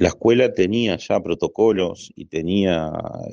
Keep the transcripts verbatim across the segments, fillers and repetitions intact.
La escuela tenía ya protocolos y tenía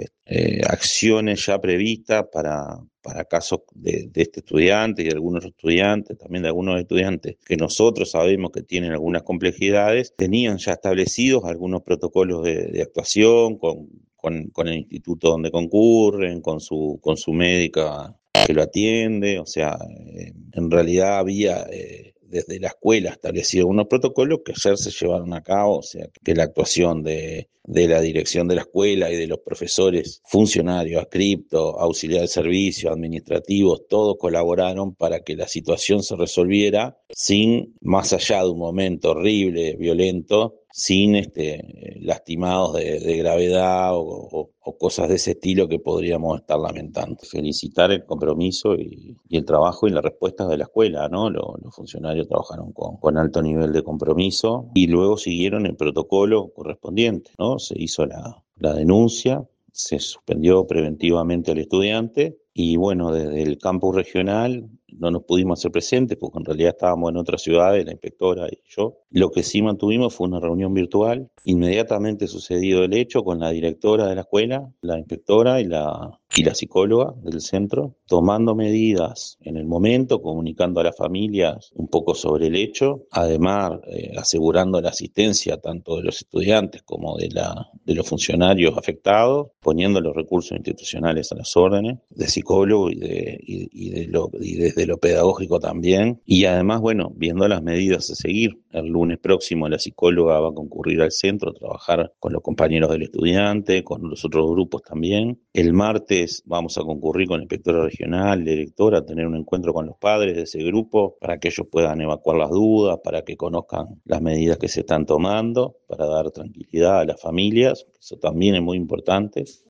eh, acciones ya previstas para, para casos de, de este estudiante y de algunos estudiantes, también de algunos estudiantes que nosotros sabemos que tienen algunas complejidades, tenían ya establecidos algunos protocolos de, de actuación con, con, con el instituto donde concurren, con su, con su médica que lo atiende, o sea, eh, en realidad había eh, desde la escuela establecido unos protocolos que ayer se llevaron a cabo, o sea, que la actuación de, de la dirección de la escuela y de los profesores, funcionarios, adscriptos, auxiliar de servicio, administrativos, todos colaboraron para que la situación se resolviera sin, más allá de un momento horrible, violento, sin este, lastimados de, de gravedad o, o, o cosas de ese estilo que podríamos estar lamentando. Felicitar el compromiso y, y el trabajo y la respuesta de la escuela, ¿no? Los, los funcionarios trabajaron con, con alto nivel de compromiso y luego siguieron el protocolo correspondiente, ¿no? Se hizo la, la denuncia, se suspendió preventivamente al estudiante y bueno, desde el campus regional no nos pudimos hacer presentes porque en realidad estábamos en otras ciudades, la inspectora y yo. Lo que sí mantuvimos fue una reunión virtual. Inmediatamente sucedido el hecho con la directora de la escuela, la inspectora y la, y la psicóloga del centro, tomando medidas en el momento, comunicando a las familias un poco sobre el hecho, además eh, asegurando la asistencia tanto de los estudiantes como de, la, de los funcionarios afectados, poniendo los recursos institucionales a las órdenes, de psicólogo y, de, y, y, de lo, y desde lo pedagógico también, y además, bueno, viendo las medidas a seguir. El lunes próximo la psicóloga va a concurrir al centro a trabajar con los compañeros del estudiante, con los otros grupos también. El martes vamos a concurrir con la inspectora regional, la directora, a tener un encuentro con los padres de ese grupo para que ellos puedan evacuar las dudas, para que conozcan las medidas que se están tomando, para dar tranquilidad a las familias, eso también es muy importante.